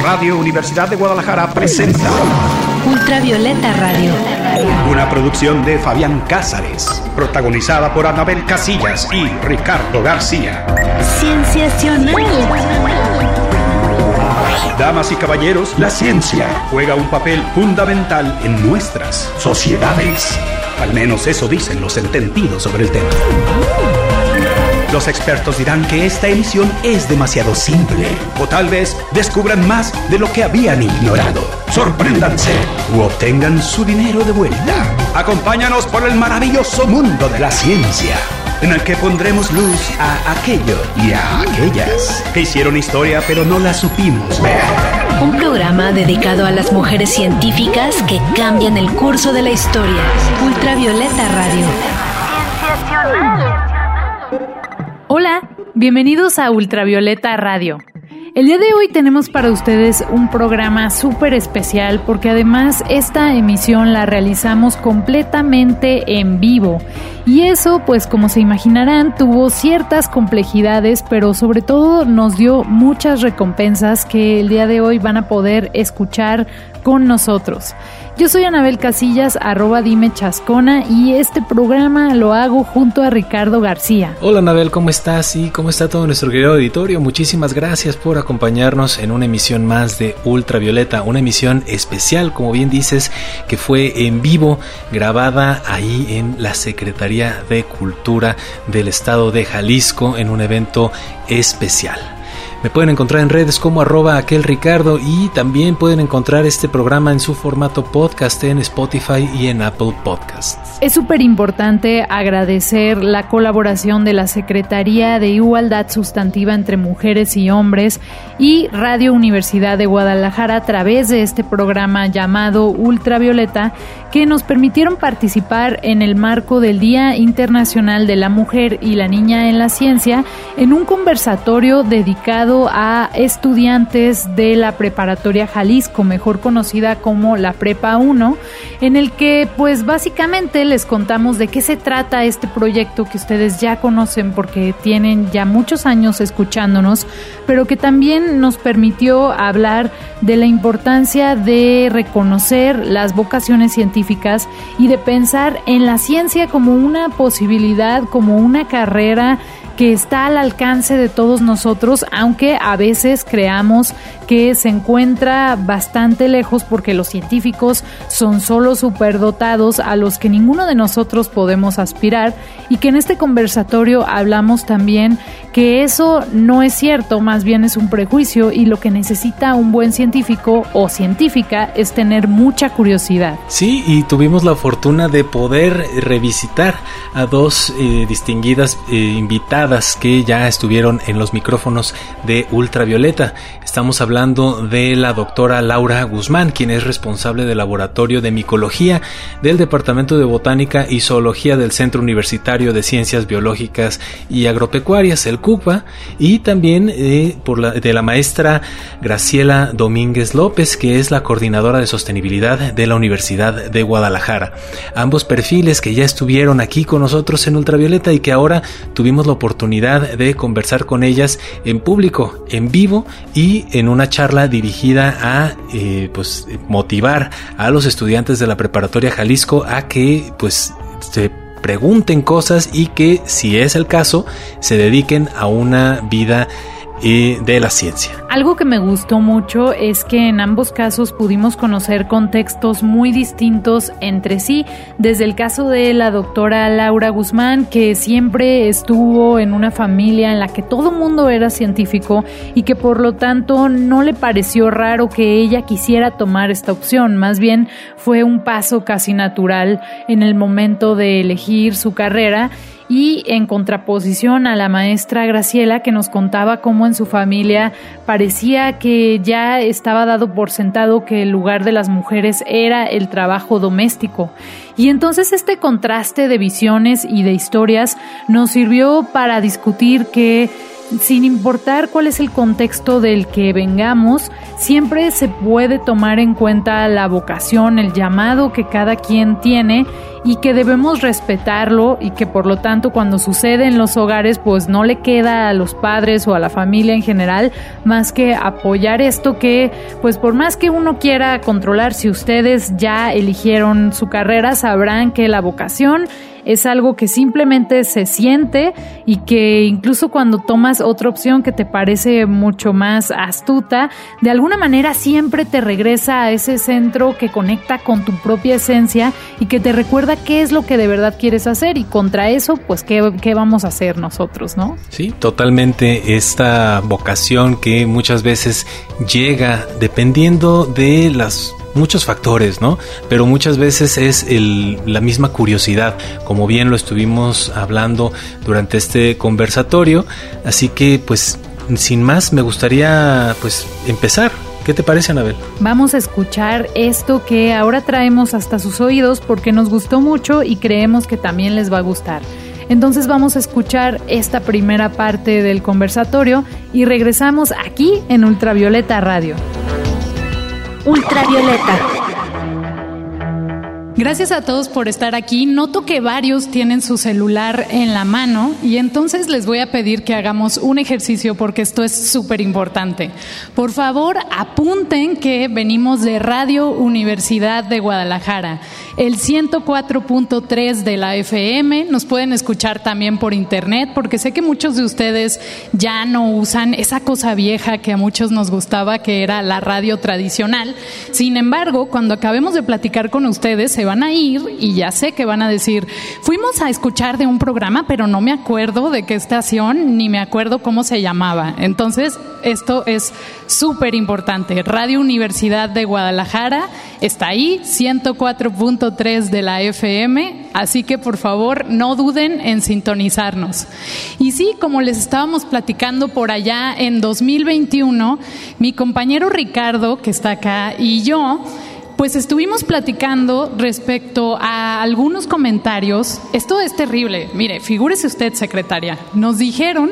Radio Universidad de Guadalajara presenta Ultravioleta Radio, una producción de Fabián Cázares, protagonizada por Anabel Casillas y Ricardo García. Cienciacional. Damas y caballeros, la ciencia juega un papel fundamental en nuestras sociedades. Al menos eso dicen los entendidos sobre el tema. Los expertos dirán que esta emisión es demasiado simple, o tal vez descubran más de lo que habían ignorado. Sorpréndanse u obtengan su dinero de vuelta. Acompáñanos por el maravilloso mundo de la ciencia, en el que pondremos luz a aquello y a aquellas que hicieron historia pero no la supimos ver. Un programa dedicado a las mujeres científicas que cambian el curso de la historia. Ultravioleta Radio. Hola, bienvenidos a Ultravioleta Radio. El día de hoy tenemos para ustedes un programa súper especial porque además esta emisión la realizamos completamente en vivo. Y eso, pues como se imaginarán, tuvo ciertas complejidades, pero sobre todo nos dio muchas recompensas que el día de hoy van a poder escuchar con nosotros. Yo soy Anabel Casillas, @dimechascona, y este programa lo hago junto a Ricardo García. Hola Anabel, ¿cómo estás? Y ¿cómo está todo nuestro querido auditorio? Muchísimas gracias por acompañarnos en una emisión más de Ultravioleta, una emisión especial, como bien dices, que fue en vivo, grabada ahí en la Secretaría de Cultura del Estado de Jalisco, en un evento especial. Me pueden encontrar en redes como @aquelricardo y también pueden encontrar este programa en su formato podcast en Spotify y en Apple Podcasts. Es súper importante agradecer la colaboración de la Secretaría de Igualdad Sustantiva entre Mujeres y Hombres y Radio Universidad de Guadalajara a través de este programa llamado Ultravioleta, que nos permitieron participar en el marco del Día Internacional de la Mujer y la Niña en la Ciencia en un conversatorio dedicado a estudiantes de la Preparatoria Jalisco, mejor conocida como la Prepa 1, en el que pues básicamente les contamos de qué se trata este proyecto que ustedes ya conocen porque tienen ya muchos años escuchándonos, pero que también nos permitió hablar de la importancia de reconocer las vocaciones científicas y de pensar en la ciencia como una posibilidad, como una carrera que está al alcance de todos nosotros, aunque a veces creamos que se encuentra bastante lejos porque los científicos son solo superdotados a los que ninguno de nosotros podemos aspirar, y que en este conversatorio hablamos también que eso no es cierto, más bien es un prejuicio, y lo que necesita un buen científico o científica es tener mucha curiosidad. Sí, y tuvimos la fortuna de poder revisitar a dos distinguidas invitadas que ya estuvieron en los micrófonos de Ultravioleta. Estamos hablando de la doctora Laura Guzmán, quien es responsable del Laboratorio de Micología del Departamento de Botánica y Zoología del Centro Universitario de Ciencias Biológicas y Agropecuarias, el CUCBA, y también de la maestra Graciela Domínguez López, que es la coordinadora de sostenibilidad de la Universidad de Guadalajara. Ambos perfiles que ya estuvieron aquí con nosotros en Ultravioleta y que ahora tuvimos la oportunidad de conversar con ellas en público, en vivo, y en una charla dirigida a motivar a los estudiantes de la Preparatoria Jalisco a que se pregunten cosas y que, si es el caso, se dediquen a una vida de la ciencia. Algo que me gustó mucho es que en ambos casos pudimos conocer contextos muy distintos entre sí, desde el caso de la doctora Laura Guzmán, que siempre estuvo en una familia en la que todo mundo era científico y que por lo tanto no le pareció raro que ella quisiera tomar esta opción, más bien fue un paso casi natural en el momento de elegir su carrera. Y en contraposición a la maestra Graciela, que nos contaba cómo en su familia parecía que ya estaba dado por sentado que el lugar de las mujeres era el trabajo doméstico. Y entonces este contraste de visiones y de historias nos sirvió para discutir que sin importar cuál es el contexto del que vengamos, siempre se puede tomar en cuenta la vocación, el llamado que cada quien tiene y que debemos respetarlo, y que por lo tanto cuando sucede en los hogares pues no le queda a los padres o a la familia en general más que apoyar esto que pues por más que uno quiera controlar, si ustedes ya eligieron su carrera sabrán que la vocación es algo que simplemente se siente y que incluso cuando tomas otra opción que te parece mucho más astuta, de alguna manera siempre te regresa a ese centro que conecta con tu propia esencia y que te recuerda qué es lo que de verdad quieres hacer, y contra eso, pues qué vamos a hacer nosotros, ¿no? Sí, totalmente. Esta vocación que muchas veces llega dependiendo de muchos factores, ¿no? Pero muchas veces es la misma curiosidad, como bien lo estuvimos hablando durante este conversatorio. Así que, pues, sin más, me gustaría, pues, empezar. ¿Qué te parece, Anabel? Vamos a escuchar esto que ahora traemos hasta sus oídos porque nos gustó mucho y creemos que también les va a gustar. Entonces vamos a escuchar esta primera parte del conversatorio y regresamos aquí en Ultravioleta Radio. Ultravioleta. Gracias a todos por estar aquí. Noto que varios tienen su celular en la mano y entonces les voy a pedir que hagamos un ejercicio porque esto es súper importante. Por favor, apunten que venimos de Radio Universidad de Guadalajara, el 104.3 de la FM. Nos pueden escuchar también por internet porque sé que muchos de ustedes ya no usan esa cosa vieja que a muchos nos gustaba, que era la radio tradicional. Sin embargo, cuando acabemos de platicar con ustedes, se van a ir y ya sé que van a decir, fuimos a escuchar de un programa, pero no me acuerdo de qué estación, ni me acuerdo cómo se llamaba. Entonces, esto es súper importante. Radio Universidad de Guadalajara está ahí, 104.3 de la FM, así que por favor no duden en sintonizarnos. Y sí, como les estábamos platicando por allá en 2021, mi compañero Ricardo, que está acá, y yo, pues estuvimos platicando respecto a algunos comentarios. Esto es terrible. Mire, figúrese usted, secretaria. Nos dijeron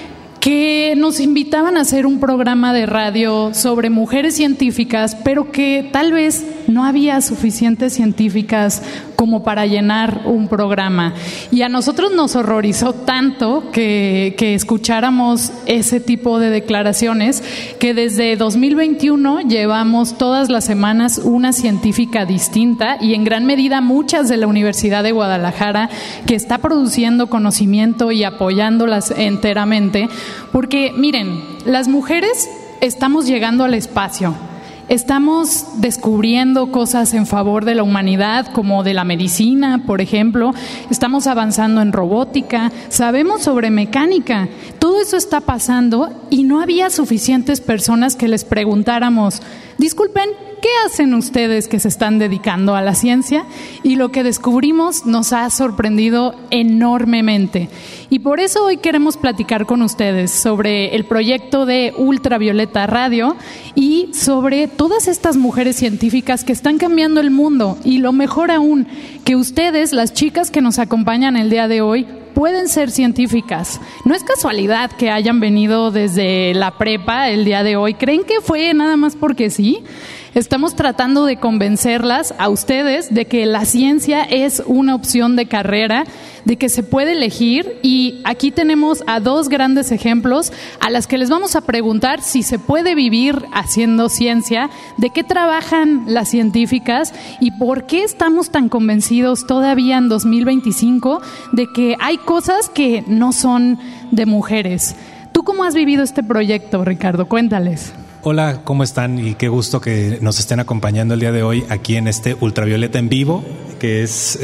que nos invitaban a hacer un programa de radio sobre mujeres científicas, pero que tal vez no había suficientes científicas como para llenar un programa. Y a nosotros nos horrorizó tanto que escucháramos ese tipo de declaraciones que desde 2021 llevamos todas las semanas una científica distinta, y en gran medida muchas de la Universidad de Guadalajara, que está produciendo conocimiento y apoyándolas enteramente. Porque miren, las mujeres estamos llegando al espacio, estamos descubriendo cosas en favor de la humanidad, como de la medicina, por ejemplo, estamos avanzando en robótica, sabemos sobre mecánica, todo eso está pasando y no había suficientes personas que les preguntáramos, disculpen, ¿qué hacen ustedes que se están dedicando a la ciencia? Y lo que descubrimos nos ha sorprendido enormemente. Y por eso hoy queremos platicar con ustedes sobre el proyecto de Ultravioleta Radio y sobre todas estas mujeres científicas que están cambiando el mundo. Y lo mejor aún, que ustedes, las chicas que nos acompañan el día de hoy, pueden ser científicas. No es casualidad que hayan venido desde la prepa el día de hoy. ¿Creen que fue nada más porque sí? Estamos tratando de convencerlas a ustedes de que la ciencia es una opción de carrera, de que se puede elegir, y aquí tenemos a dos grandes ejemplos a las que les vamos a preguntar si se puede vivir haciendo ciencia, de qué trabajan las científicas y por qué estamos tan convencidos todavía en 2025 de que hay cosas que no son de mujeres. ¿Tú cómo has vivido este proyecto, Ricardo? Cuéntales. Hola, ¿cómo están? Y qué gusto que nos estén acompañando el día de hoy aquí en este Ultravioleta en vivo, que es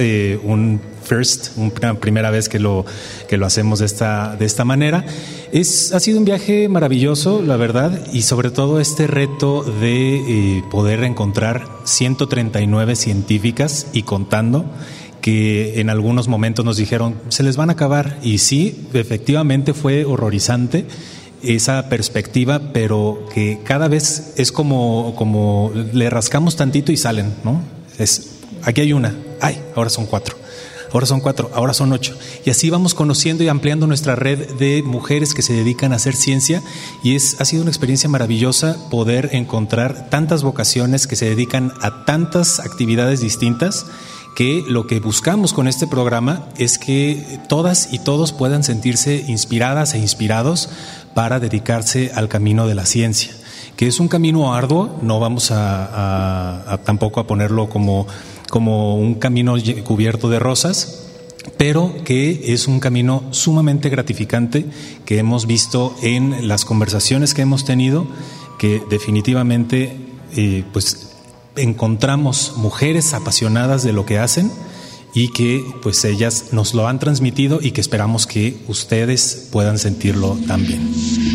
una primera vez que lo hacemos de esta manera. Ha sido un viaje maravilloso, la verdad, y sobre todo este reto de poder encontrar 139 científicas y contando, que en algunos momentos nos dijeron, se les van a acabar, y sí, efectivamente fue horrorizante esa perspectiva, pero que cada vez es como le rascamos tantito y salen, ¿no? Aquí hay una, ahora son 4. ahora son 4, ahora son 8. Y así vamos conociendo y ampliando nuestra red de mujeres que se dedican a hacer ciencia, y ha sido una experiencia maravillosa poder encontrar tantas vocaciones que se dedican a tantas actividades distintas, que lo que buscamos con este programa es que todas y todos puedan sentirse inspiradas e inspirados para dedicarse al camino de la ciencia, que es un camino arduo. No vamos a tampoco a ponerlo como un camino cubierto de rosas, pero que es un camino sumamente gratificante, que hemos visto en las conversaciones que hemos tenido, que definitivamente pues encontramos mujeres apasionadas de lo que hacen, y que pues ellas nos lo han transmitido, y que esperamos que ustedes puedan sentirlo también.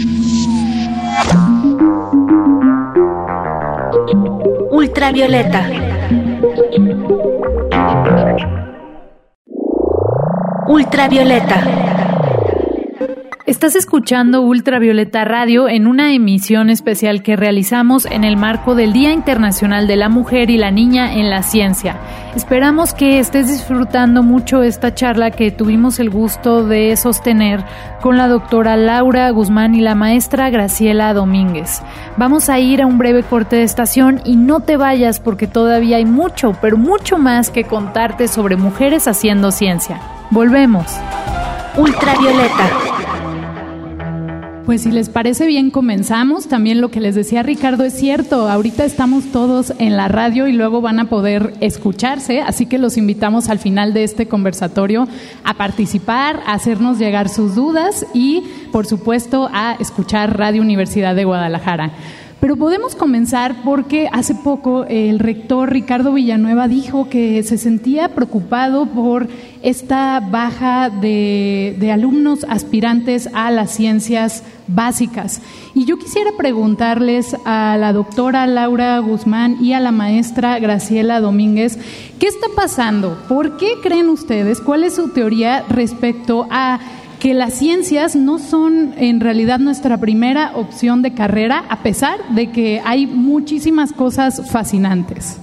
Ultravioleta. Ultravioleta. Estás escuchando Ultravioleta Radio en una emisión especial que realizamos en el marco del Día Internacional de la Mujer y la Niña en la Ciencia. Esperamos que estés disfrutando mucho esta charla que tuvimos el gusto de sostener con la doctora Laura Guzmán y la maestra Graciela Domínguez. Vamos a ir a un breve corte de estación y no te vayas, porque todavía hay mucho, pero mucho más que contarte sobre mujeres haciendo ciencia. Volvemos. Ultravioleta. Pues si les parece bien, comenzamos. También lo que les decía Ricardo es cierto, ahorita estamos todos en la radio y luego van a poder escucharse, así que los invitamos al final de este conversatorio a participar, a hacernos llegar sus dudas y, por supuesto, a escuchar Radio Universidad de Guadalajara. Pero podemos comenzar porque hace poco el rector Ricardo Villanueva dijo que se sentía preocupado por esta baja de alumnos aspirantes a las ciencias básicas. Y yo quisiera preguntarles a la doctora Laura Guzmán y a la maestra Graciela Domínguez, ¿qué está pasando? ¿Por qué creen ustedes? ¿Cuál es su teoría respecto a que las ciencias no son en realidad nuestra primera opción de carrera, a pesar de que hay muchísimas cosas fascinantes?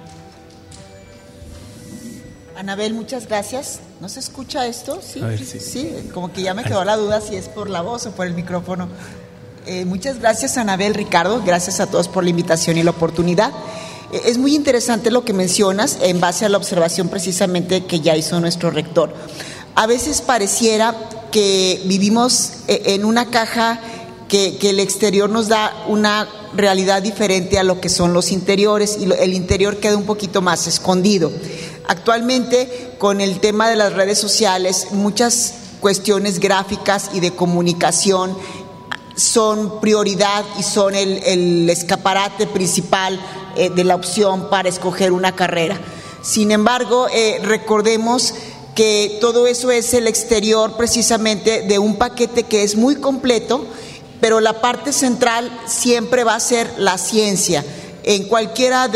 Anabel, muchas gracias. ¿No se escucha esto? Sí, a ver, sí. Sí, como que ya me quedó la duda si es por la voz o por el micrófono. Muchas gracias, Anabel, Ricardo. Gracias a todos por la invitación y la oportunidad. Es muy interesante lo que mencionas en base a la observación precisamente que ya hizo nuestro rector. A veces pareciera que vivimos en una caja que el exterior nos da una realidad diferente a lo que son los interiores, y el interior queda un poquito más escondido. Actualmente, con el tema de las redes sociales, muchas cuestiones gráficas y de comunicación son prioridad y son el escaparate principal de la opción para escoger una carrera. Sin embargo, recordemos que todo eso es el exterior precisamente de un paquete que es muy completo, pero la parte central siempre va a ser la ciencia, en cualquiera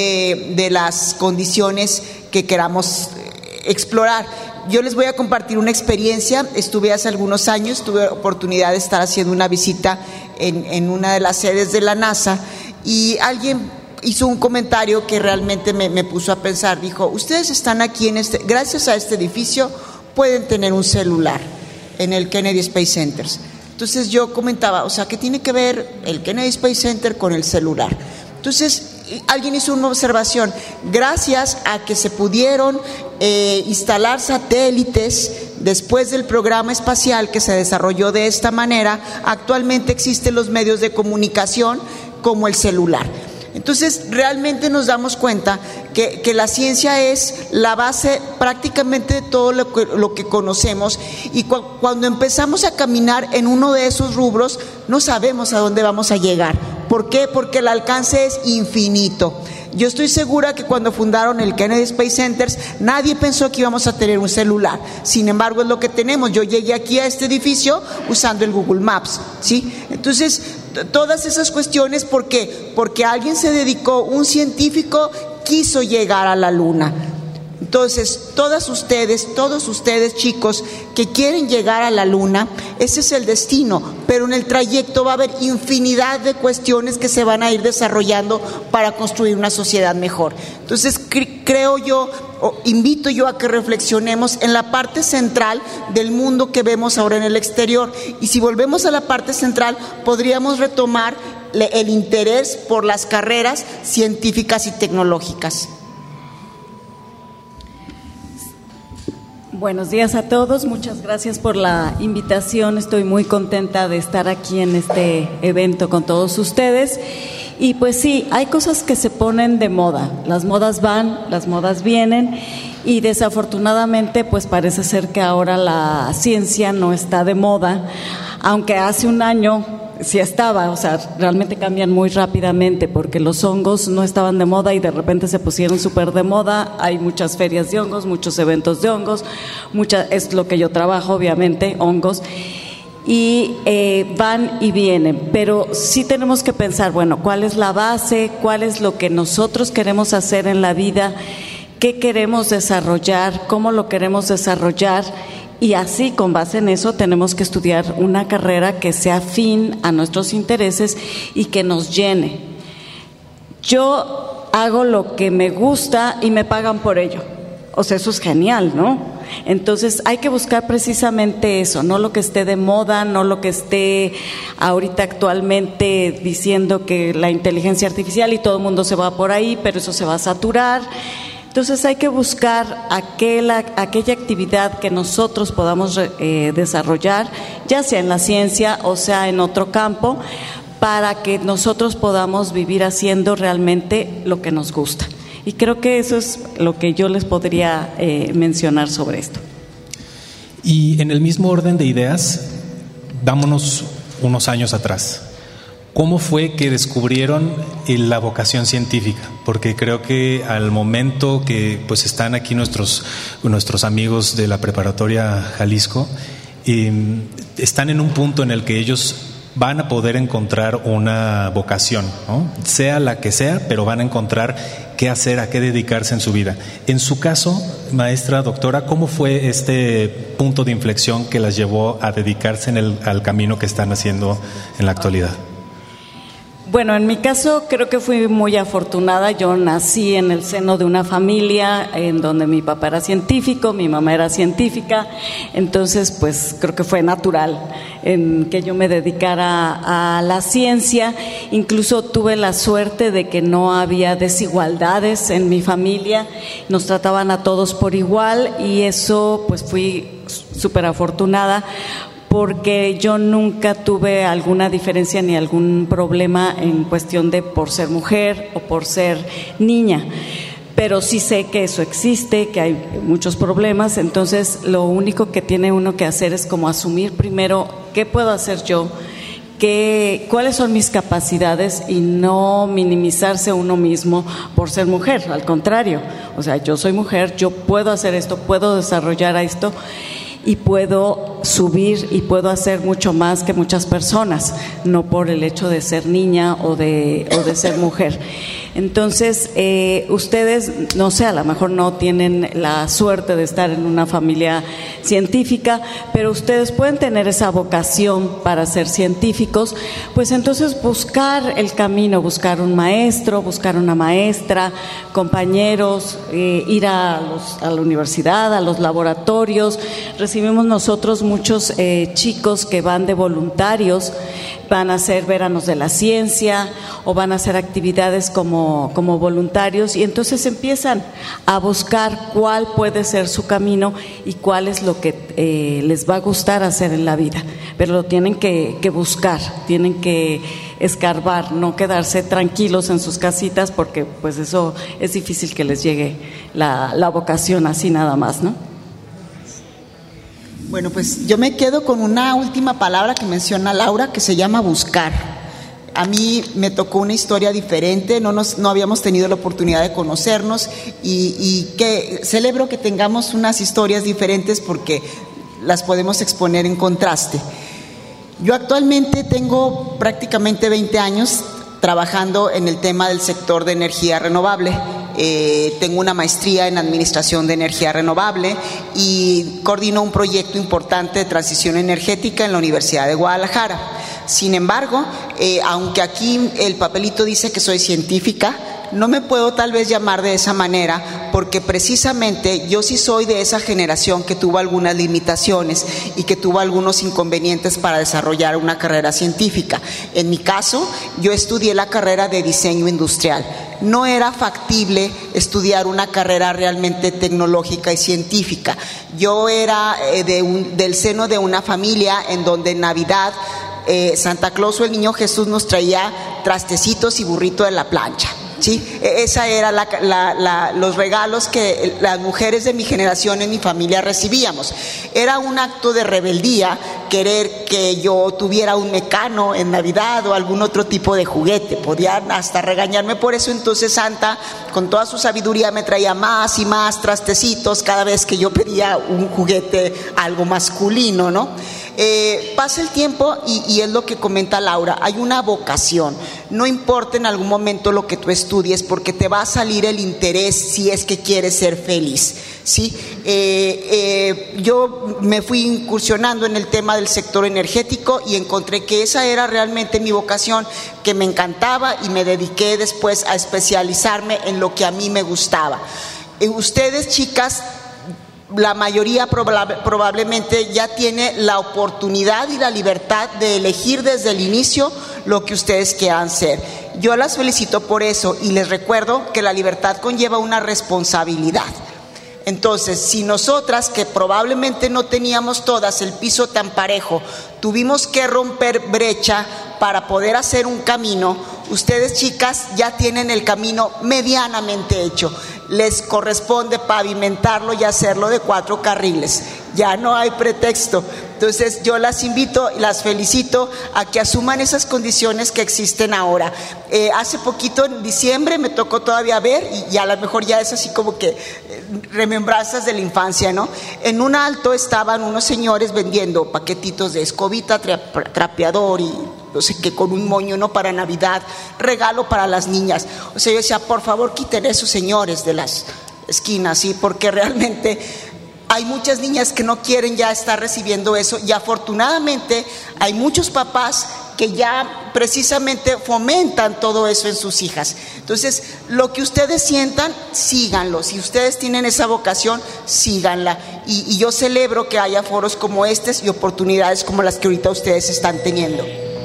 de las condiciones que queramos explorar. Yo les voy a compartir una experiencia. Estuve hace algunos años, tuve oportunidad de estar haciendo una visita en una de las sedes de la NASA, y alguien hizo un comentario que realmente me puso a pensar. Dijo: ustedes están aquí gracias a este edificio pueden tener un celular en el Kennedy Space Center. Entonces yo comentaba, o sea, ¿qué tiene que ver el Kennedy Space Center con el celular? Entonces alguien hizo una observación: gracias a que se pudieron instalar satélites después del programa espacial que se desarrolló de esta manera, actualmente existen los medios de comunicación como el celular. Entonces, realmente nos damos cuenta que la ciencia es la base prácticamente de todo lo que conocemos, y cuando empezamos a caminar en uno de esos rubros, no sabemos a dónde vamos a llegar. ¿Por qué? Porque el alcance es infinito. Yo estoy segura que cuando fundaron el Kennedy Space Center, nadie pensó que íbamos a tener un celular. Sin embargo, es lo que tenemos. Yo llegué aquí a este edificio usando el Google Maps, ¿sí? Entonces, todas esas cuestiones, ¿por qué? Porque alguien se dedicó, un científico quiso llegar a la Luna. Entonces, todos ustedes, chicos, que quieren llegar a la Luna, ese es el destino, pero en el trayecto va a haber infinidad de cuestiones que se van a ir desarrollando para construir una sociedad mejor. Entonces, creo yo, invito yo a que reflexionemos en la parte central del mundo que vemos ahora en el exterior. Y si volvemos a la parte central, podríamos retomar el interés por las carreras científicas y tecnológicas. Buenos días a todos, muchas gracias por la invitación. Estoy muy contenta de estar aquí en este evento con todos ustedes. Y pues sí, hay cosas que se ponen de moda, las modas van, las modas vienen, y desafortunadamente pues parece ser que ahora la ciencia no está de moda, aunque hace un año sí estaba. O sea, realmente cambian muy rápidamente, porque los hongos no estaban de moda y de repente se pusieron súper de moda. Hay muchas ferias de hongos, muchos eventos de hongos, es lo que yo trabajo, obviamente, hongos. Y van y vienen, pero sí tenemos que pensar, bueno, ¿cuál es la base? ¿Cuál es lo que nosotros queremos hacer en la vida? ¿Qué queremos desarrollar? ¿Cómo lo queremos desarrollar? Y así, con base en eso, tenemos que estudiar una carrera que sea afín a nuestros intereses y que nos llene. Yo hago lo que me gusta y me pagan por ello. O sea, eso es genial, ¿no? Entonces hay que buscar precisamente eso, no lo que esté de moda, no lo que esté ahorita actualmente diciendo que la inteligencia artificial y todo el mundo se va por ahí, pero eso se va a saturar. Entonces hay que buscar aquella actividad que nosotros podamos desarrollar, ya sea en la ciencia o sea en otro campo, para que nosotros podamos vivir haciendo realmente lo que nos gusta. Y creo que eso es lo que yo les podría mencionar sobre esto. Y en el mismo orden de ideas, vámonos unos años atrás. ¿Cómo fue que descubrieron la vocación científica? Porque creo que al momento que pues están aquí nuestros amigos de la preparatoria Jalisco, están en un punto en el que ellos van a poder encontrar una vocación, ¿no? Sea la que sea, pero van a encontrar qué hacer, a qué dedicarse en su vida. En su caso, maestra, doctora, ¿cómo fue este punto de inflexión que las llevó a dedicarse al camino que están haciendo en la actualidad? Bueno, en mi caso creo que fui muy afortunada. Yo nací en el seno de una familia en donde mi papá era científico, mi mamá era científica, entonces pues creo que fue natural en que yo me dedicara a la ciencia. Incluso tuve la suerte de que no había desigualdades en mi familia, nos trataban a todos por igual, y eso pues fui súper afortunada, porque yo nunca tuve alguna diferencia ni algún problema en cuestión de por ser mujer o por ser niña. Pero sí sé que eso existe, que hay muchos problemas. Entonces lo único que tiene uno que hacer es como asumir primero qué puedo hacer yo, cuáles son mis capacidades, y no minimizarse uno mismo por ser mujer. Al contrario, o sea, yo soy mujer, yo puedo hacer esto, puedo desarrollar esto, y puedo subir y puedo hacer mucho más que muchas personas, no por el hecho de ser niña o de ser mujer. Entonces, ustedes, no sé, a lo mejor no tienen la suerte de estar en una familia científica, pero ustedes pueden tener esa vocación para ser científicos. Pues entonces buscar el camino, buscar un maestro, buscar una maestra, compañeros, ir a la universidad, a los laboratorios. Recibimos nosotros muchos chicos que van de voluntarios, van a hacer veranos de la ciencia o van a hacer actividades como voluntarios, y entonces empiezan a buscar cuál puede ser su camino y cuál es lo que les va a gustar hacer en la vida. Pero lo tienen que buscar, tienen que escarbar, no quedarse tranquilos en sus casitas, porque pues eso es difícil que les llegue la vocación así nada más, ¿no? Bueno, pues yo me quedo con una última palabra que menciona Laura, que se llama buscar. A mí me tocó una historia diferente, no habíamos tenido la oportunidad de conocernos, y que celebro que tengamos unas historias diferentes porque las podemos exponer en contraste. Yo actualmente tengo prácticamente 20 años trabajando en el tema del sector de energía renovable. Tengo una maestría en Administración de Energía Renovable y coordino un proyecto importante de transición energética en la Universidad de Guadalajara. Sin embargo, aunque aquí el papelito dice que soy científica, no me puedo tal vez llamar de esa manera, porque precisamente yo sí soy de esa generación que tuvo algunas limitaciones y que tuvo algunos inconvenientes para desarrollar una carrera científica. En mi caso, yo estudié la carrera de diseño industrial. No era factible estudiar una carrera realmente tecnológica y científica. Yo era del seno de una familia en donde en Navidad Santa Claus o el Niño Jesús nos traía trastecitos y burrito de la plancha. ¿Sí? Esa era los regalos que las mujeres de mi generación en mi familia recibíamos. Era un acto de rebeldía querer que yo tuviera un Mecano en Navidad o algún otro tipo de juguete. Podían hasta regañarme por eso. Entonces Santa, con toda su sabiduría, me traía más y más trastecitos cada vez que yo pedía un juguete, algo masculino, ¿no? Pasa el tiempo y es lo que comenta Laura, hay una vocación. No importa en algún momento lo que tú estudies, porque te va a salir el interés si es que quieres ser feliz, ¿sí? Yo me fui incursionando en el tema del sector energético y encontré que esa era realmente mi vocación, que me encantaba, y me dediqué después a especializarme en lo que a mí me gustaba. Ustedes, chicas, la mayoría probablemente ya tiene la oportunidad y la libertad de elegir desde el inicio lo que ustedes quieran ser. Yo las felicito por eso y les recuerdo que la libertad conlleva una responsabilidad. Entonces, si nosotras, que probablemente no teníamos todas el piso tan parejo, tuvimos que romper brecha para poder hacer un camino, ustedes, chicas, ya tienen el camino medianamente hecho. Les corresponde pavimentarlo y hacerlo de 4 carriles. Ya no hay pretexto. Entonces yo las invito y las felicito a que asuman esas condiciones que existen ahora. Hace poquito, en diciembre, me tocó todavía ver, y a lo mejor ya es así como que remembranzas de la infancia, ¿no? En un alto estaban unos señores vendiendo paquetitos de escobita, trapeador y no sé qué, con un moño, ¿no? Para Navidad, regalo para las niñas. O sea, yo decía, por favor, quiten esos señores de las esquinas, ¿sí? Porque realmente hay muchas niñas que no quieren ya estar recibiendo eso, y afortunadamente hay muchos papás que ya precisamente fomentan todo eso en sus hijas. Entonces, lo que ustedes sientan, síganlo. Si ustedes tienen esa vocación, síganla. Y yo celebro que haya foros como estos y oportunidades como las que ahorita ustedes están teniendo.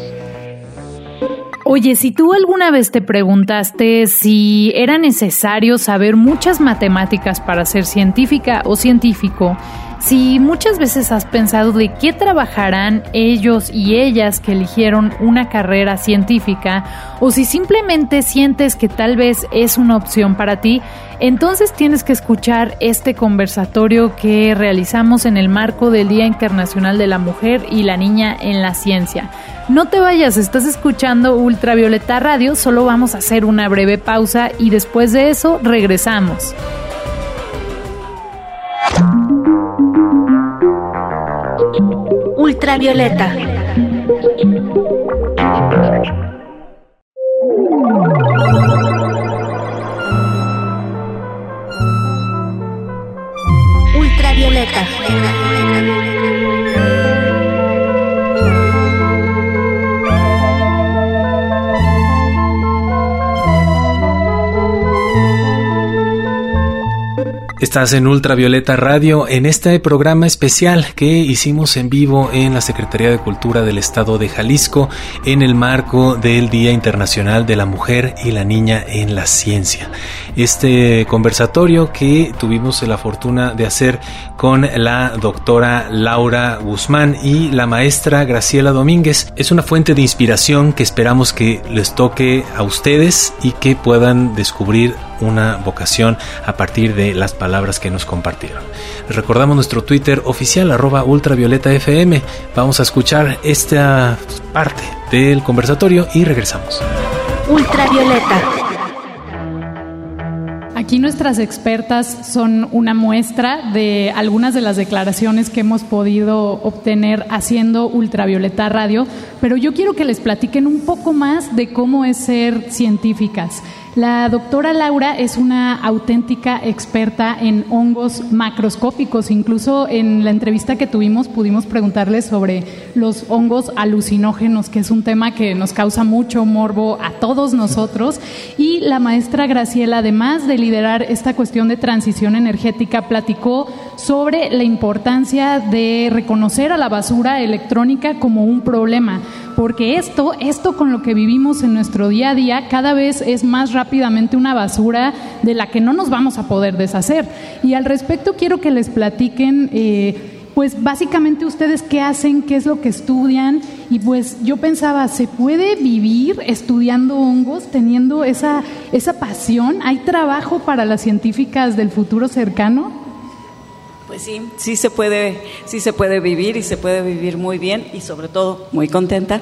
Oye, si tú alguna vez te preguntaste si era necesario saber muchas matemáticas para ser científica o científico, si muchas veces has pensado de qué trabajarán ellos y ellas que eligieron una carrera científica, o si simplemente sientes que tal vez es una opción para ti, entonces tienes que escuchar este conversatorio que realizamos en el marco del Día Internacional de la Mujer y la Niña en la Ciencia. No te vayas, estás escuchando Ultravioleta Radio, solo vamos a hacer una breve pausa y después de eso regresamos. Ultravioleta. Ultravioleta. Estás en Ultravioleta Radio, en este programa especial que hicimos en vivo en la Secretaría de Cultura del Estado de Jalisco en el marco del Día Internacional de la Mujer y la Niña en la Ciencia. Este conversatorio que tuvimos la fortuna de hacer con la doctora Laura Guzmán y la maestra Graciela Domínguez es una fuente de inspiración que esperamos que les toque a ustedes y que puedan descubrir una vocación a partir de las palabras que nos compartieron. Les recordamos nuestro Twitter oficial @ultravioletafm. Vamos a escuchar esta parte del conversatorio y regresamos. Ultravioleta. Aquí nuestras expertas son una muestra de algunas de las declaraciones que hemos podido obtener haciendo Ultravioleta Radio, pero yo quiero que les platiquen un poco más de cómo es ser científicas. La doctora Laura es una auténtica experta en hongos macroscópicos. Incluso en la entrevista que tuvimos pudimos preguntarle sobre los hongos alucinógenos, que es un tema que nos causa mucho morbo a todos nosotros. Y la maestra Graciela, además de liderar esta cuestión de transición energética, platicó sobre la importancia de reconocer a la basura electrónica como un problema, porque esto con lo que vivimos en nuestro día a día cada vez es más rápidamente una basura de la que no nos vamos a poder deshacer. Y al respecto quiero que les platiquen pues básicamente ustedes qué hacen, qué es lo que estudian. Y pues yo pensaba, ¿se puede vivir estudiando hongos, teniendo esa pasión? ¿Hay trabajo para las científicas del futuro cercano? Pues sí se puede vivir, y se puede vivir muy bien, y sobre todo muy contenta.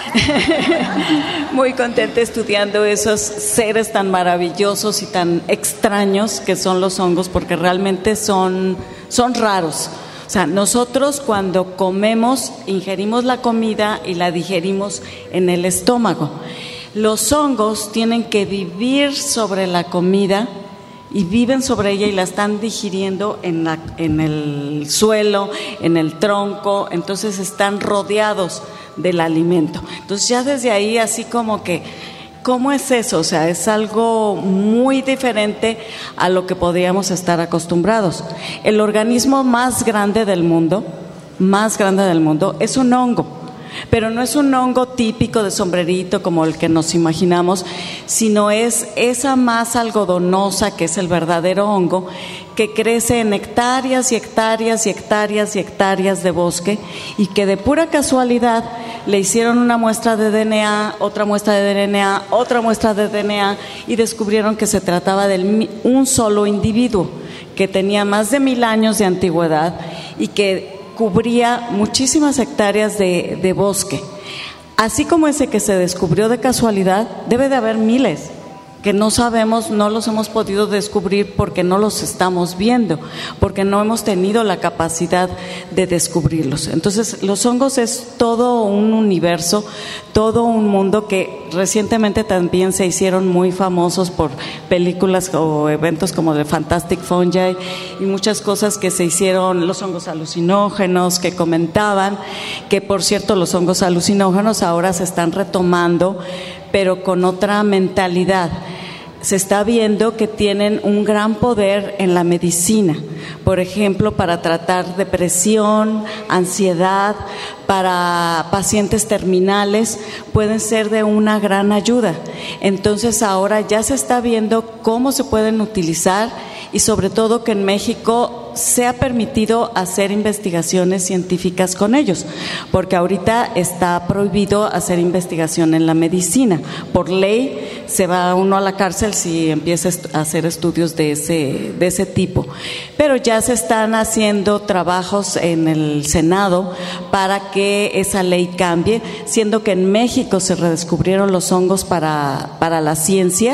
Muy contenta estudiando esos seres tan maravillosos y tan extraños que son los hongos, porque realmente son raros. O sea, nosotros cuando comemos, ingerimos la comida y la digerimos en el estómago. Los hongos tienen que vivir sobre la comida y viven sobre ella y la están digiriendo en el suelo, en el tronco, entonces están rodeados del alimento. Entonces ya desde ahí así como que, ¿cómo es eso? O sea, es algo muy diferente a lo que podríamos estar acostumbrados. El organismo más grande del mundo es un hongo. Pero no es un hongo típico de sombrerito como el que nos imaginamos, sino es esa masa algodonosa que es el verdadero hongo, que crece en hectáreas y hectáreas y hectáreas y hectáreas de bosque, y que de pura casualidad le hicieron una muestra de DNA, otra muestra de DNA, otra muestra de DNA, y descubrieron que se trataba de un solo individuo que tenía más de 1000 años de antigüedad y que cubría muchísimas hectáreas de bosque. Así como ese que se descubrió de casualidad, debe de haber miles que no sabemos, no los hemos podido descubrir porque no los estamos viendo, porque no hemos tenido la capacidad de descubrirlos. Entonces, los hongos es todo un universo, todo un mundo que recientemente también se hicieron muy famosos por películas o eventos como The Fantastic Fungi y muchas cosas que se hicieron, los hongos alucinógenos que comentaban, que por cierto los hongos alucinógenos ahora se están retomando, pero con otra mentalidad. Se está viendo que tienen un gran poder en la medicina, por ejemplo, para tratar depresión, ansiedad, para pacientes terminales, pueden ser de una gran ayuda. Entonces ahora ya se está viendo cómo se pueden utilizar y sobre todo que en México se ha permitido hacer investigaciones científicas con ellos, porque ahorita está prohibido hacer investigación en la medicina. Por ley se va uno a la cárcel si empieza a hacer estudios de ese tipo. Pero ya se están haciendo trabajos en el Senado para que esa ley cambie, siendo que en México se redescubrieron los hongos para la ciencia,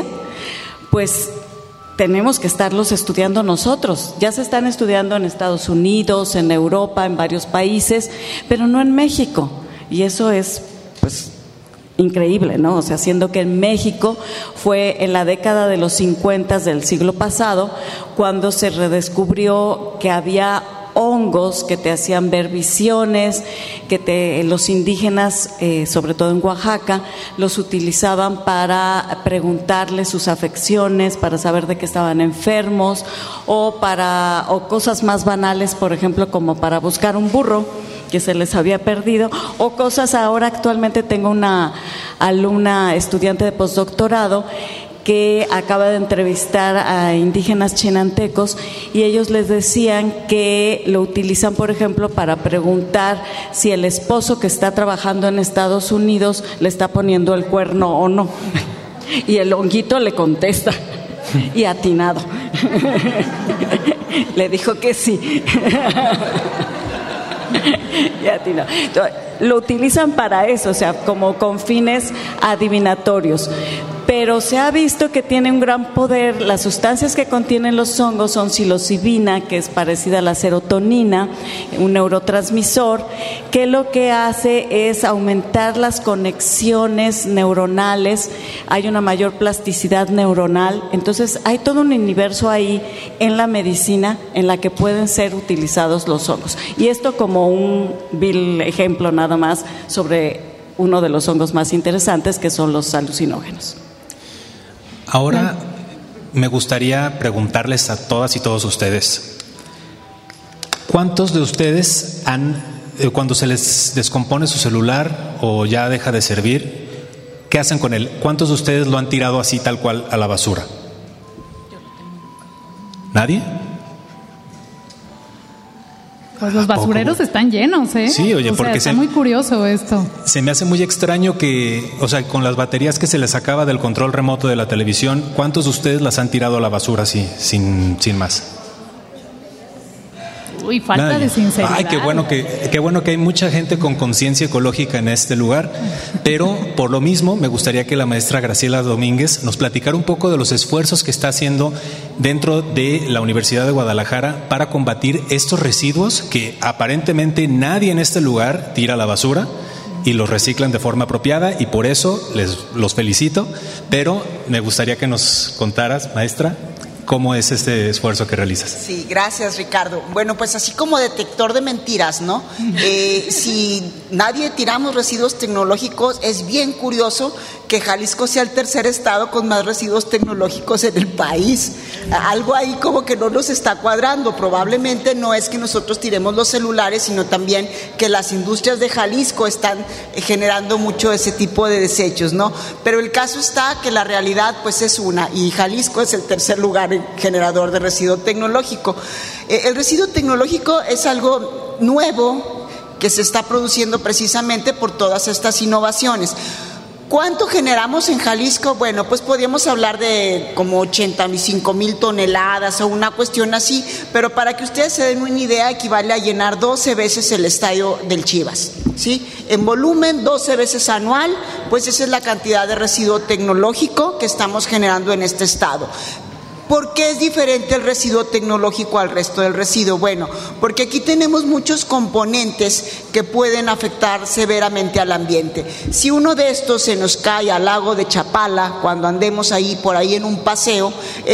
pues tenemos que estarlos estudiando nosotros. Ya se están estudiando en Estados Unidos, en Europa, en varios países, pero no en México. Y eso es, pues, increíble, ¿no? O sea, siendo que en México fue en la década de los 50 del siglo pasado cuando se redescubrió que había hongos que te hacían ver visiones, que los indígenas, sobre todo en Oaxaca, los utilizaban para preguntarles sus afecciones, para saber de qué estaban enfermos, o cosas más banales, por ejemplo, como para buscar un burro que se les había perdido, o cosas. Ahora actualmente tengo una alumna estudiante de postdoctorado que acaba de entrevistar a indígenas chinantecos y ellos les decían que lo utilizan, por ejemplo, para preguntar si el esposo que está trabajando en Estados Unidos le está poniendo el cuerno o no. Y el honguito le contesta, y atinado. Le dijo que sí. Y atinado. Entonces, lo utilizan para eso, o sea, como con fines adivinatorios. pero se ha visto que tiene un gran poder. Las sustancias que contienen los hongos son psilocibina, que es parecida a la serotonina, un neurotransmisor, que lo que hace es aumentar las conexiones neuronales, hay una mayor plasticidad neuronal. Entonces hay todo un universo ahí en la medicina en la que pueden ser utilizados los hongos. Y esto como un vil ejemplo nada más sobre uno de los hongos más interesantes, que son los alucinógenos. Ahora me gustaría preguntarles a todas y todos ustedes, ¿cuántos de ustedes cuando se les descompone su celular o ya deja de servir, qué hacen con él? ¿Cuántos de ustedes lo han tirado así tal cual a la basura? ¿Nadie? Pues los basureros están llenos, ¿eh? Sí, oye, porque está muy curioso esto. Se me hace muy extraño que, o sea, con las baterías que se les sacaba del control remoto de la televisión, ¿cuántos de ustedes las han tirado a la basura así, sin más? Uy, falta de sinceridad. Ay, qué bueno que hay mucha gente con conciencia ecológica en este lugar, pero por lo mismo me gustaría que la maestra Graciela Domínguez nos platicara un poco de los esfuerzos que está haciendo dentro de la Universidad de Guadalajara para combatir estos residuos que aparentemente nadie en este lugar tira a la basura y los reciclan de forma apropiada, y por eso los felicito, pero me gustaría que nos contaras, maestra, ¿cómo es este esfuerzo que realizas? Sí, gracias, Ricardo. Bueno, pues así como detector de mentiras, ¿no? Si nadie tiramos residuos tecnológicos, es bien curioso que Jalisco sea el tercer estado con más residuos tecnológicos en el país. Algo ahí como que no nos está cuadrando. Probablemente no es que nosotros tiremos los celulares, sino también que las industrias de Jalisco están generando mucho ese tipo de desechos, ¿no? Pero el caso está que la realidad pues es una, y Jalisco es el tercer lugar generador de residuo tecnológico. El residuo tecnológico es algo nuevo que se está produciendo precisamente por todas estas innovaciones. ¿Cuánto generamos en Jalisco? Bueno, pues podríamos hablar de como 85,000 toneladas o una cuestión así, pero para que ustedes se den una idea, equivale a llenar 12 veces el estadio del Chivas, ¿sí? En volumen, 12 veces anual, pues esa es la cantidad de residuo tecnológico que estamos generando en este estado. ¿Por qué es diferente el residuo tecnológico al resto del residuo? Bueno, porque aquí tenemos muchos componentes que pueden afectar severamente al ambiente. Si uno de estos se nos cae al lago de Chapala, cuando andemos ahí por ahí en un paseo,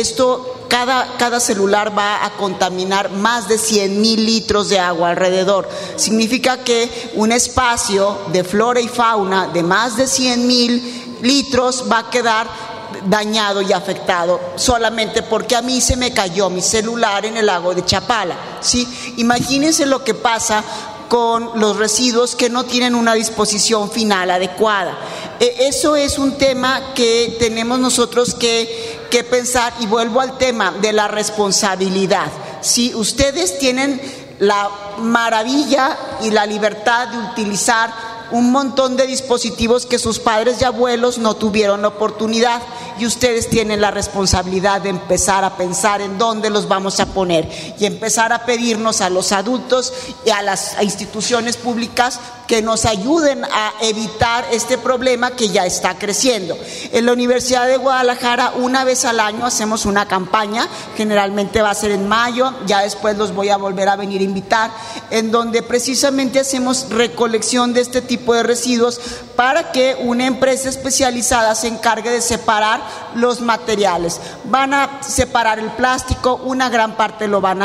cada celular va a contaminar más de 100,000 litros de agua alrededor. Significa que un espacio de flora y fauna de más de 100,000 litros va a quedar dañado y afectado solamente porque a mí se me cayó mi celular en el lago de Chapala, ¿sí? Imagínense lo que pasa con los residuos que no tienen una disposición final adecuada. Eso es un tema que tenemos nosotros que pensar, y vuelvo al tema de la responsabilidad. Si ustedes tienen la maravilla y la libertad de utilizar un montón de dispositivos que sus padres y abuelos no tuvieron la oportunidad, y ustedes tienen la responsabilidad de empezar a pensar en dónde los vamos a poner y empezar a pedirnos a los adultos y a las instituciones públicas que nos ayuden a evitar este problema que ya está creciendo. En la Universidad de Guadalajara, una vez al año hacemos una campaña, generalmente va a ser en mayo, ya después los voy a volver a venir a invitar, en donde precisamente hacemos recolección de este tipo de residuos para que una empresa especializada se encargue de separar los materiales. Van a separar el plástico, una gran parte lo van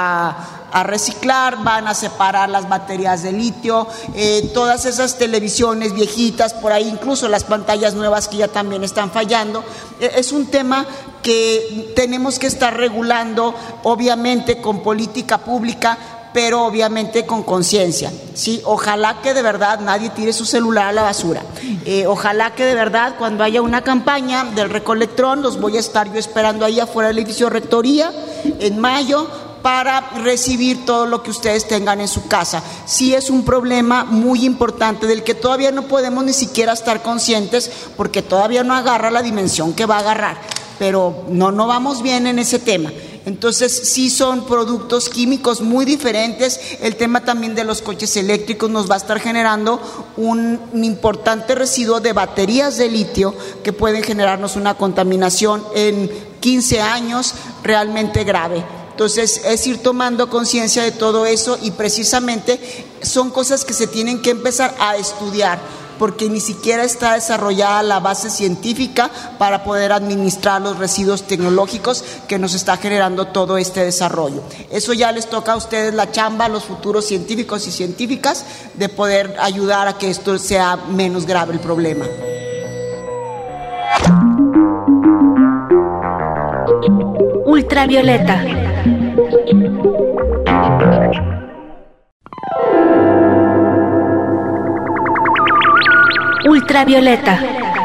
a reciclar, van a separar las baterías de litio, todas esas televisiones viejitas por ahí, incluso las pantallas nuevas que ya también están fallando. Es un tema que tenemos que estar regulando, obviamente con política pública, pero obviamente con conciencia, ¿sí? Ojalá que de verdad nadie tire su celular a la basura. Ojalá que de verdad cuando haya una campaña del recolectrón, los voy a estar yo esperando ahí afuera del edificio de Rectoría en mayo para recibir todo lo que ustedes tengan en su casa. Sí es un problema muy importante del que todavía no podemos ni siquiera estar conscientes porque todavía no agarra la dimensión que va a agarrar, pero no vamos bien en ese tema. Entonces sí son productos químicos muy diferentes. El tema también de los coches eléctricos nos va a estar generando un importante residuo de baterías de litio que pueden generarnos una contaminación en 15 años realmente grave. Entonces es ir tomando conciencia de todo eso, y precisamente son cosas que se tienen que empezar a estudiar, porque ni siquiera está desarrollada la base científica para poder administrar los residuos tecnológicos que nos está generando todo este desarrollo. Eso ya les toca a ustedes la chamba, a los futuros científicos y científicas, de poder ayudar a que esto sea menos grave el problema. Ultravioleta. Ultravioleta.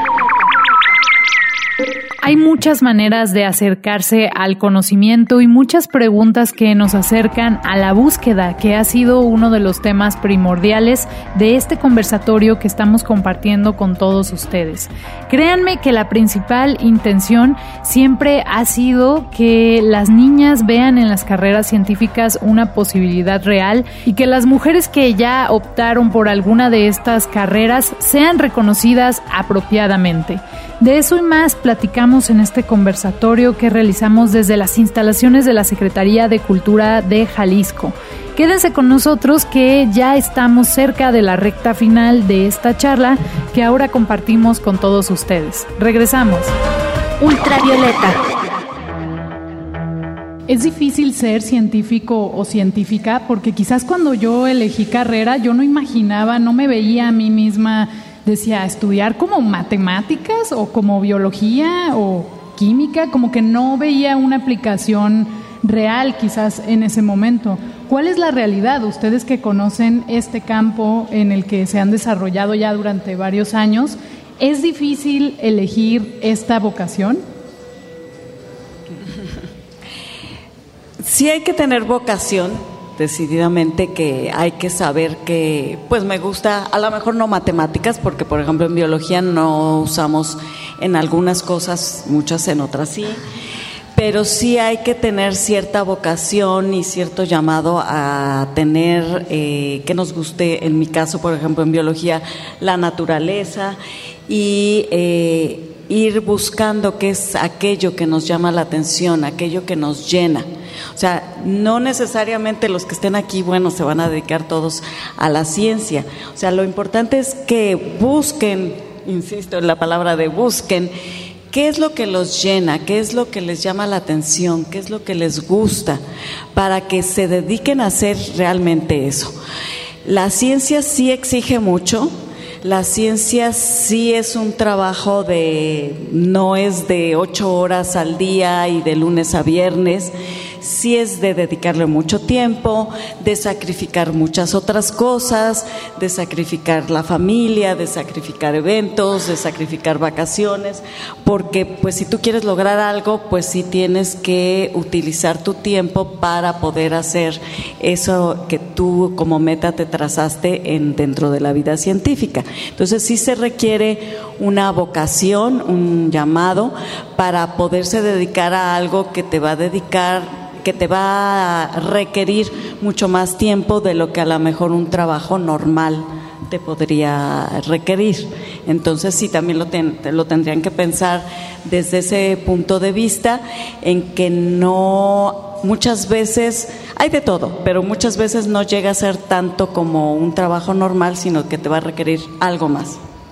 Hay muchas maneras de acercarse al conocimiento y muchas preguntas que nos acercan a la búsqueda, que ha sido uno de los temas primordiales de este conversatorio que estamos compartiendo con todos ustedes. Créanme que la principal intención siempre ha sido que las niñas vean en las carreras científicas una posibilidad real y que las mujeres que ya optaron por alguna de estas carreras sean reconocidas apropiadamente. De eso y más platicamos en este conversatorio que realizamos desde las instalaciones de la Secretaría de Cultura de Jalisco. Quédense con nosotros, que ya estamos cerca de la recta final de esta charla que ahora compartimos con todos ustedes. Regresamos. Ultravioleta. Es difícil ser científico o científica, porque quizás cuando yo elegí carrera yo no imaginaba, no me veía a mí misma, decía, estudiar como matemáticas o como biología o química, como que no veía una aplicación real quizás en ese momento. ¿Cuál es la realidad? Ustedes que conocen este campo en el que se han desarrollado ya durante varios años, ¿es difícil elegir esta vocación? Sí hay que tener vocación, decididamente, que hay que saber que, pues me gusta, a lo mejor no matemáticas, porque por ejemplo en biología no usamos en algunas cosas, muchas en otras sí, pero sí hay que tener cierta vocación y cierto llamado a tener, que nos guste, en mi caso por ejemplo en biología, la naturaleza, y ir buscando qué es aquello que nos llama la atención, aquello que nos llena. O sea, no necesariamente los que estén aquí, bueno, se van a dedicar todos a la ciencia. O sea, lo importante es que busquen, insisto en la palabra de busquen, qué es lo que los llena, qué es lo que les llama la atención, qué es lo que les gusta, para que se dediquen a hacer realmente eso. La ciencia sí exige mucho. La ciencia sí es un trabajo no es de 8 horas al día y de lunes a viernes, sí es de dedicarle mucho tiempo, de sacrificar muchas otras cosas, de sacrificar la familia, de sacrificar eventos, de sacrificar vacaciones, porque pues si tú quieres lograr algo, pues sí tienes que utilizar tu tiempo para poder hacer eso que tú como meta te trazaste dentro de la vida científica. Entonces sí se requiere una vocación, un llamado para poderse dedicar a algo que te va a requerir mucho más tiempo de lo que a lo mejor un trabajo normal te podría requerir. Entonces sí, también lo tendrían que pensar desde ese punto de vista, en que no, muchas veces hay de todo, pero muchas veces no llega a ser tanto como un trabajo normal, sino que te va a requerir algo más.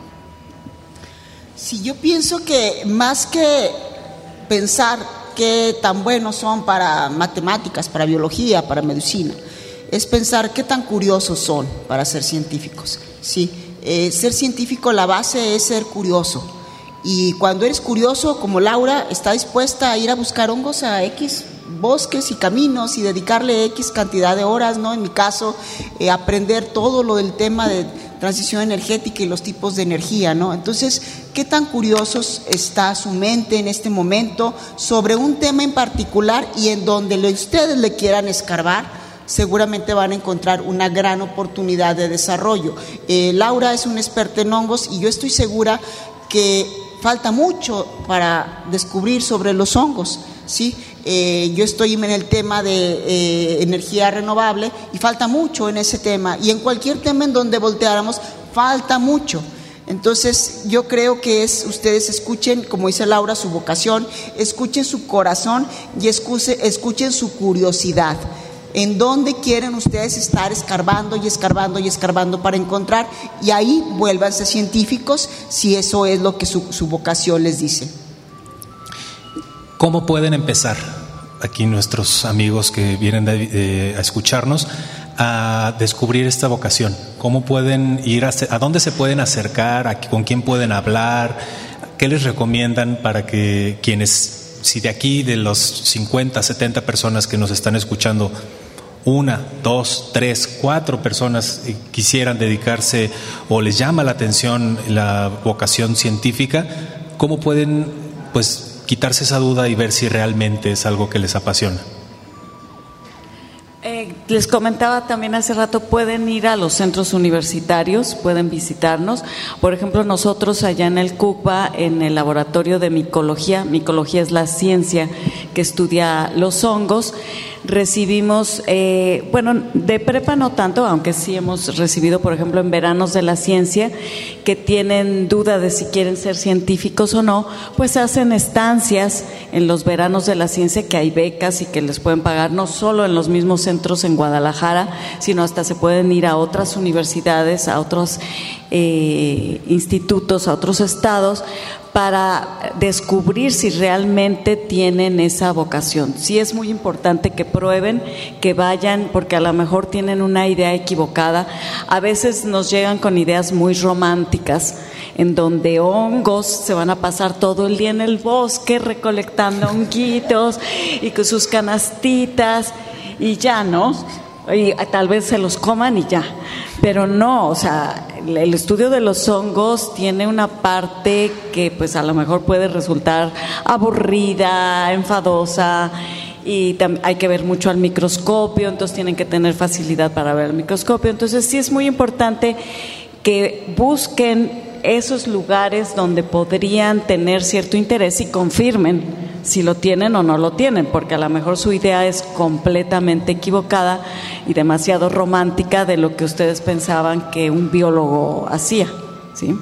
Sí, yo pienso que más que pensar qué tan buenos son para matemáticas, para biología, para medicina, es pensar qué tan curiosos son para ser científicos. Sí, ser científico, la base es ser curioso, y cuando eres curioso, como Laura, está dispuesta a ir a buscar hongos a X bosques y caminos y dedicarle X cantidad de horas, ¿no? En mi caso, aprender todo lo del tema de transición energética y los tipos de energía, ¿no? Entonces, ¿qué tan curiosos está su mente en este momento sobre un tema en particular, y en donde ustedes le quieran escarbar? Seguramente van a encontrar una gran oportunidad de desarrollo. Laura es una experta en hongos, y yo estoy segura que falta mucho para descubrir sobre los hongos, ¿sí? Yo estoy en el tema de energía renovable y falta mucho en ese tema, y en cualquier tema en donde volteáramos falta mucho. Entonces yo creo que ustedes escuchen, como dice Laura, su vocación, escuchen su corazón y escuchen su curiosidad. ¿En dónde quieren ustedes estar escarbando y escarbando y escarbando para encontrar? Y ahí vuélvanse científicos si eso es lo que su vocación les dice. ¿Cómo pueden empezar aquí nuestros amigos que vienen a escucharnos a descubrir esta vocación? ¿Cómo pueden ir a dónde se pueden acercar? ¿Con quién pueden hablar? ¿Qué les recomiendan para que quienes, si de aquí de los 50, 70 personas que nos están escuchando, 1, 2, 3, 4 personas quisieran dedicarse o les llama la atención la vocación científica, cómo pueden quitarse esa duda y ver si realmente es algo que les apasiona? Les comentaba también hace rato, pueden ir a los centros universitarios, pueden visitarnos. Por ejemplo, nosotros allá en el CUCBA, en el laboratorio de micología es la ciencia que estudia los hongos, recibimos, de prepa no tanto, aunque sí hemos recibido, por ejemplo, en veranos de la ciencia, que tienen duda de si quieren ser científicos o no, pues hacen estancias en los veranos de la ciencia, que hay becas y que les pueden pagar no solo en los mismos centros en Guadalajara, sino hasta se pueden ir a otras universidades, a otros institutos, a otros estados, para descubrir si realmente tienen esa vocación. Sí es muy importante que prueben, que vayan, porque a lo mejor tienen una idea equivocada. A veces nos llegan con ideas muy románticas, en donde hongos, se van a pasar todo el día en el bosque recolectando honguitos y con sus canastitas y ya, ¿no? Y tal vez se los coman y ya. Pero no, o sea, el estudio de los hongos tiene una parte que pues a lo mejor puede resultar aburrida, enfadosa, y hay que ver mucho al microscopio, entonces tienen que tener facilidad para ver el microscopio. Entonces sí es muy importante que busquen esos lugares donde podrían tener cierto interés y confirmen si lo tienen o no lo tienen, porque a lo mejor su idea es completamente equivocada y demasiado romántica de lo que ustedes pensaban que un biólogo hacía, ¿sí?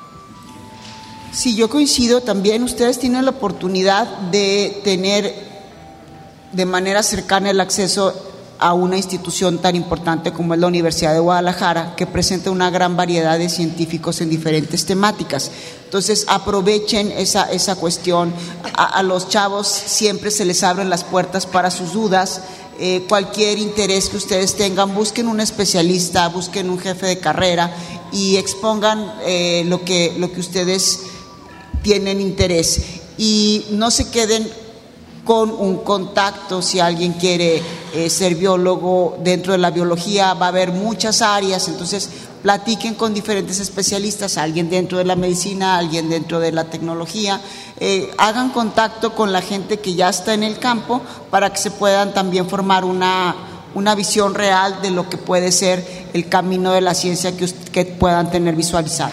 Sí, yo coincido también. Ustedes tienen la oportunidad de tener de manera cercana el acceso a una institución tan importante como es la Universidad de Guadalajara, que presenta una gran variedad de científicos en diferentes temáticas. Entonces aprovechen esa cuestión. A los chavos siempre se les abren las puertas para sus dudas. Cualquier interés que ustedes tengan, busquen un especialista, busquen un jefe de carrera y expongan lo que ustedes tienen interés, y no se queden con un contacto. Si alguien quiere ser biólogo, dentro de la biología va a haber muchas áreas, entonces platiquen con diferentes especialistas, alguien dentro de la medicina, alguien dentro de la tecnología, hagan contacto con la gente que ya está en el campo para que se puedan también formar una visión real de lo que puede ser el camino de la ciencia que puedan tener visualizado.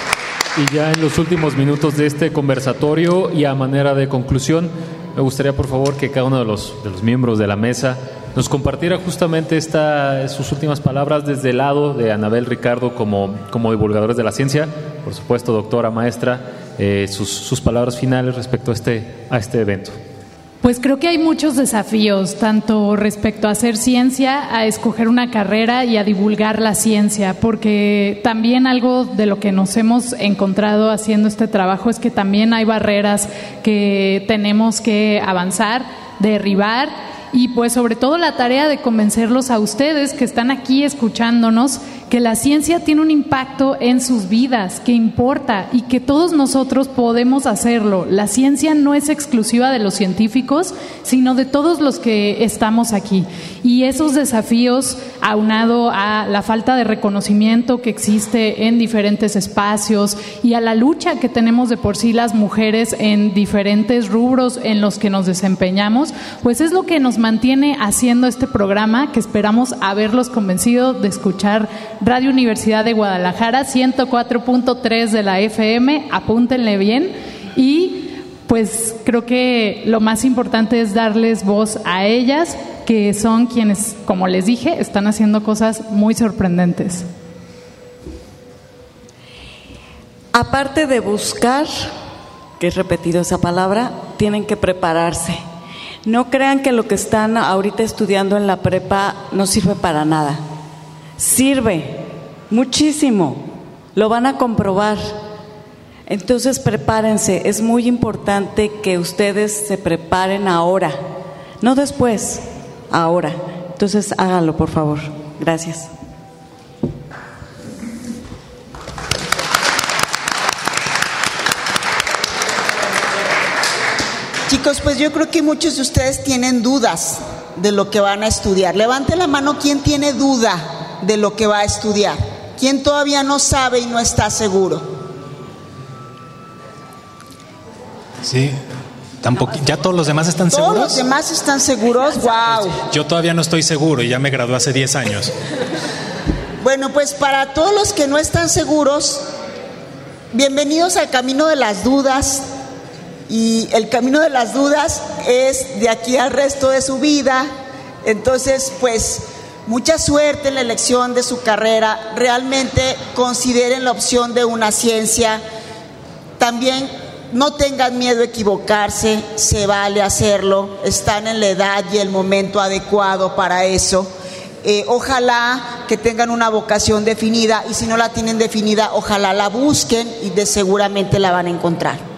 Y ya en los últimos minutos de este conversatorio y a manera de conclusión, me gustaría por favor que cada uno de los miembros de la mesa nos compartiera justamente sus últimas palabras desde el lado de Anabel, Ricardo, como divulgadores de la ciencia, por supuesto doctora, maestra, sus palabras finales respecto a este evento. Pues creo que hay muchos desafíos, tanto respecto a hacer ciencia, a escoger una carrera y a divulgar la ciencia, porque también algo de lo que nos hemos encontrado haciendo este trabajo es que también hay barreras que tenemos que avanzar, derribar, y pues sobre todo la tarea de convencerlos a ustedes que están aquí escuchándonos que la ciencia tiene un impacto en sus vidas, que importa y que todos nosotros podemos hacerlo. La ciencia no es exclusiva de los científicos, sino de todos los que estamos aquí. Y esos desafíos, aunado a la falta de reconocimiento que existe en diferentes espacios y a la lucha que tenemos de por sí las mujeres en diferentes rubros en los que nos desempeñamos, pues es lo que nos mantiene haciendo este programa, que esperamos haberlos convencido de escuchar Radio Universidad de Guadalajara, 104.3 de la FM, apúntenle bien, y pues creo que lo más importante es darles voz a ellas, que son quienes, como les dije, están haciendo cosas muy sorprendentes. Aparte de buscar, que he repetido esa palabra, tienen que prepararse. No crean que lo que están ahorita estudiando en la prepa no sirve para nada. Sirve muchísimo, lo van a comprobar. Entonces prepárense, es muy importante que ustedes se preparen ahora, no después, ahora. Entonces háganlo, por favor. Gracias. Chicos, pues yo creo que muchos de ustedes tienen dudas de lo que van a estudiar. Levante la mano quien tiene duda de lo que va a estudiar. ¿Quién todavía no sabe y no está seguro? Sí, tampoco. ¿Ya todos los demás están seguros? ¿Todos los demás están seguros? ¡Wow! Yo todavía no estoy seguro y ya me gradué hace 10 años. Bueno, pues para todos los que no están seguros, bienvenidos al camino de las dudas. Y el camino de las dudas es de aquí al resto de su vida. Entonces, pues, mucha suerte en la elección de su carrera. Realmente consideren la opción de una ciencia. También no tengan miedo a equivocarse, se vale hacerlo. Están en la edad y el momento adecuado para eso. Ojalá que tengan una vocación definida, y si no la tienen definida, ojalá la busquen y seguramente la van a encontrar.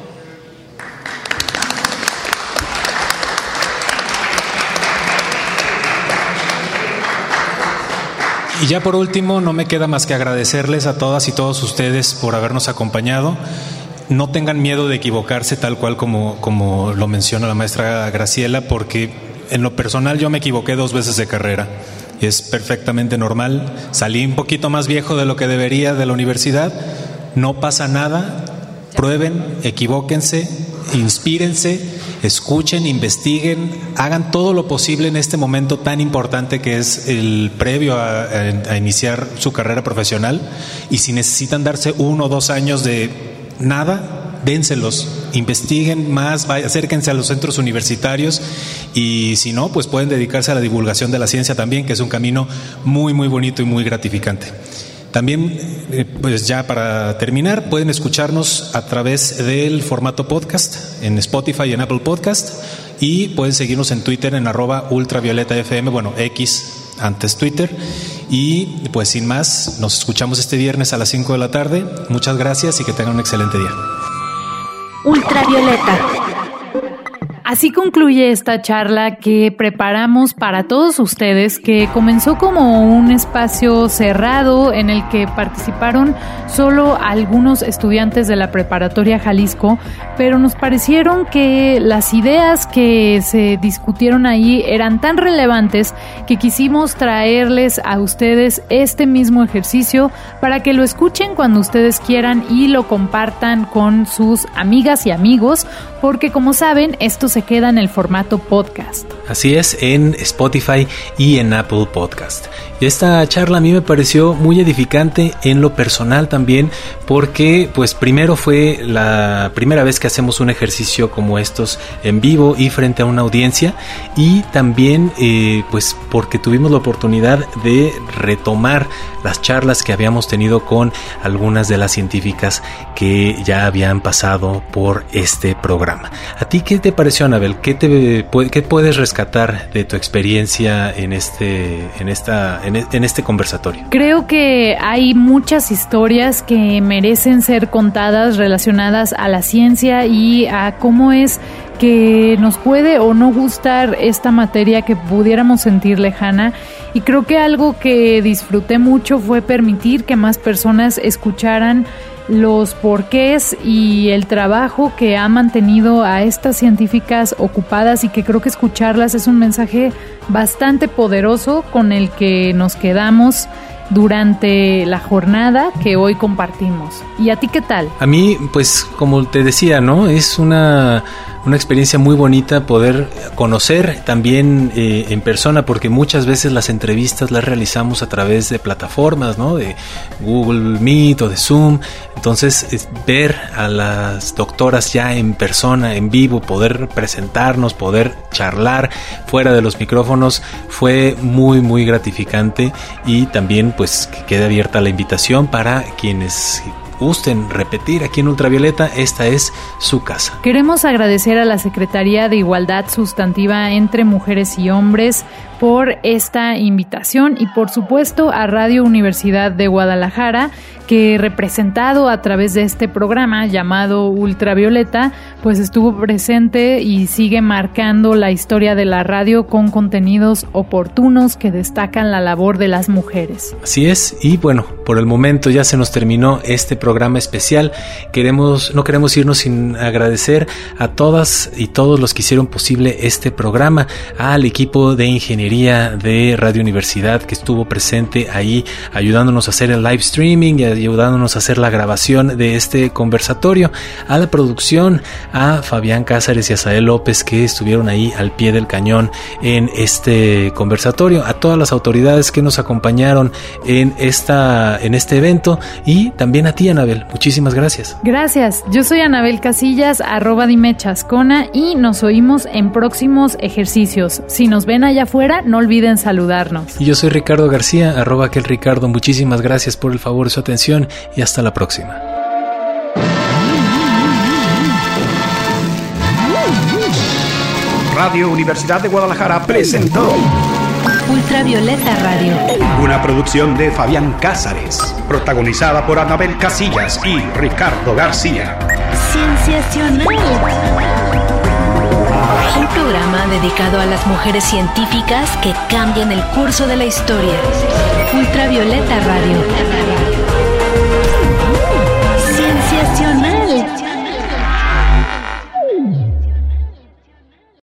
Y ya por último, no me queda más que agradecerles a todas y todos ustedes por habernos acompañado. No tengan miedo de equivocarse, tal cual como lo menciona la maestra Graciela, porque en lo personal yo me equivoqué 2 veces de carrera. Es perfectamente normal. Salí un poquito más viejo de lo que debería de la universidad. No pasa nada. Prueben, equivóquense, inspírense, escuchen, investiguen, hagan todo lo posible en este momento tan importante que es el previo a iniciar su carrera profesional. Y si necesitan darse 1 o 2 años de nada, dénselos, investiguen más, acérquense a los centros universitarios, y si no, pues pueden dedicarse a la divulgación de la ciencia también, que es un camino muy, muy bonito y muy gratificante. También, pues ya para terminar, pueden escucharnos a través del formato podcast en Spotify y en Apple Podcast, y pueden seguirnos en Twitter en @ultravioletafm, bueno, X antes Twitter. Y pues sin más, nos escuchamos este viernes a las 5 de la tarde. Muchas gracias y que tengan un excelente día. Ultravioleta. Así concluye esta charla que preparamos para todos ustedes, que comenzó como un espacio cerrado en el que participaron solo algunos estudiantes de la Preparatoria Jalisco, pero nos parecieron que las ideas que se discutieron ahí eran tan relevantes que quisimos traerles a ustedes este mismo ejercicio para que lo escuchen cuando ustedes quieran y lo compartan con sus amigas y amigos, porque como saben, esto se queda en el formato podcast. Así es, en Spotify y en Apple Podcast. Y esta charla a mí me pareció muy edificante en lo personal también, porque pues primero fue la primera vez que hacemos un ejercicio como estos en vivo y frente a una audiencia, y también pues porque tuvimos la oportunidad de retomar las charlas que habíamos tenido con algunas de las científicas que ya habían pasado por este programa. ¿A ti qué te pareció, Anabel? ¿Qué puedes rescatar de tu experiencia en este conversatorio? Creo que hay muchas historias que merecen ser contadas relacionadas a la ciencia y a cómo es que nos puede o no gustar esta materia que pudiéramos sentir lejana, y creo que algo que disfruté mucho fue permitir que más personas escucharan los porqués y el trabajo que ha mantenido a estas científicas ocupadas, y que creo que escucharlas es un mensaje bastante poderoso con el que nos quedamos durante la jornada que hoy compartimos. ¿Y a ti qué tal? A mí, pues, como te decía, ¿no? Es una experiencia muy bonita poder conocer también en persona, porque muchas veces las entrevistas las realizamos a través de plataformas, ¿no? De Google Meet o de Zoom. Entonces, ver a las doctoras ya en persona, en vivo, poder presentarnos, poder charlar fuera de los micrófonos fue muy, muy gratificante, y también pues que quede abierta la invitación para quienes gusten repetir aquí en Ultravioleta. Esta es su casa. Queremos agradecer a la Secretaría de Igualdad Sustantiva entre Mujeres y Hombres por esta invitación, y por supuesto a Radio Universidad de Guadalajara, que representado a través de este programa llamado Ultravioleta, pues estuvo presente y sigue marcando la historia de la radio con contenidos oportunos que destacan la labor de las mujeres. Así es, y bueno, por el momento ya se nos terminó este programa especial. No queremos irnos sin agradecer a todas y todos los que hicieron posible este programa, al equipo de ingeniería de Radio Universidad que estuvo presente ahí ayudándonos a hacer el live streaming y ayudándonos a hacer la grabación de este conversatorio, a la producción, a Fabián Cázares y a Sael López, que estuvieron ahí al pie del cañón en este conversatorio, a todas las autoridades que nos acompañaron en este evento, y también a ti, Anabel. Muchísimas gracias. Gracias. Yo soy Anabel Casillas, @dimechascona, y nos oímos en próximos ejercicios. Si nos ven allá afuera, no olviden saludarnos. Y yo soy Ricardo García, @aquelricardo. Muchísimas gracias por el favor de su atención y hasta la próxima. Radio Universidad de Guadalajara presentó Ultravioleta Radio, una producción de Fabián Cázares, protagonizada por Anabel Casillas y Ricardo García. Cienciacional. Un programa dedicado a las mujeres científicas que cambian el curso de la historia. Ultravioleta Radio.